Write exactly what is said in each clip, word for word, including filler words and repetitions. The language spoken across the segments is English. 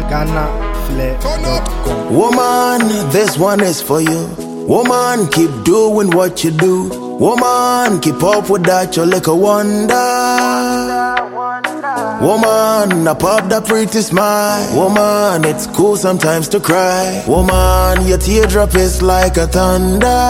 Ghana Flair dot com. Woman, this one is for you. Woman, keep doing what you do. Woman, keep up with that, you're like a wonder. Woman, I pop that pretty smile. Woman, it's cool sometimes to cry. Woman, your teardrop is like a thunder.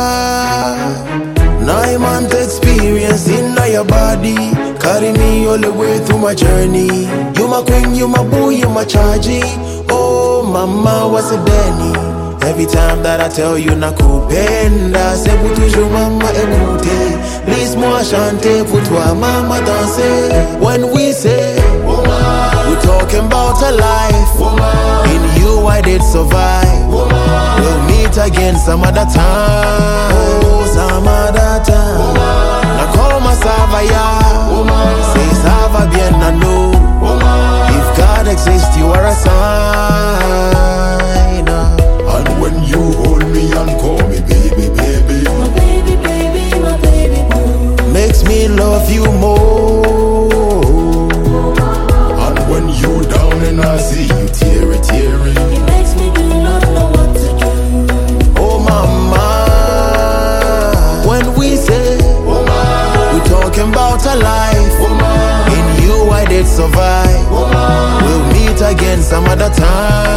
Nine month experience in your body, carry me all the way through my journey. You my queen, you my boo, you my chargy. Oh mama, what's a Danny? Every time that I tell you na kupenda, c'est pour toujours mama écoutez. Laisse-moi chanter pour toi mama danser. When we say woman, we talking about a life. Woman, in you I did survive. Woman, we'll meet again some other time. Oh, some other time. Woman, na como sava ya. Woman, say sava bien na no. Woman, if God exists, you are a sign. And when you hold me and call me baby, baby, my baby, baby, my baby boo, makes me love you more. And when you down and I see you teary, teary, it makes me do not know what to do. Oh mama, when we say woman, we talking about a life. Woman, in you I did survive. Woman, we'll meet again some other time.